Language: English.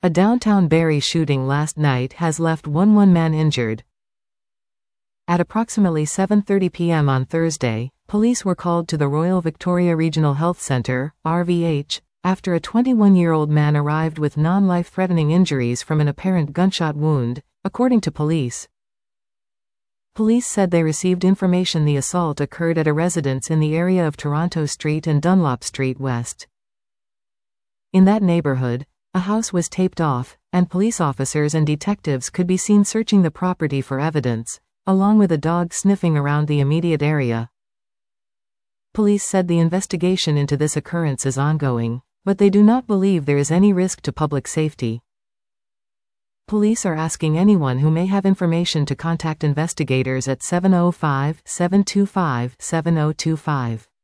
A downtown Barrie shooting last night has left one man injured. At approximately 7:30 p.m. on Thursday, police were called to the Royal Victoria Regional Health Centre, RVH, after a 21-year-old man arrived with non-life-threatening injuries from an apparent gunshot wound, according to police. Police said they received information the assault occurred at a residence in the area of Toronto Street and Dunlop Street West. In that neighborhood, a house was taped off, and police officers and detectives could be seen searching the property for evidence, along with a dog sniffing around the immediate area. Police said the investigation into this occurrence is ongoing, but they do not believe there is any risk to public safety. Police are asking anyone who may have information to contact investigators at 705-725-7025.